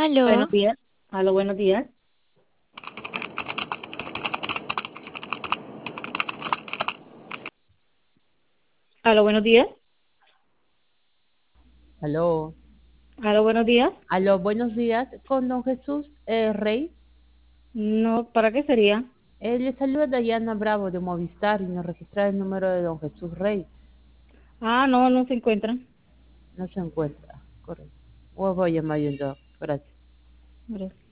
Buenos Aló, días. Aló, buenos días. Aló, buenos días. Aló, Aló, buenos días. aló, buenos días, con don Jesús Rey. No, ¿para qué sería? Le saluda Dayana Bravo de Movistar y nos registra el número de don Jesús Rey. Ah, no, no se encuentran. No se encuentra, correcto. O voy a llamar yo, gracias. Gracias.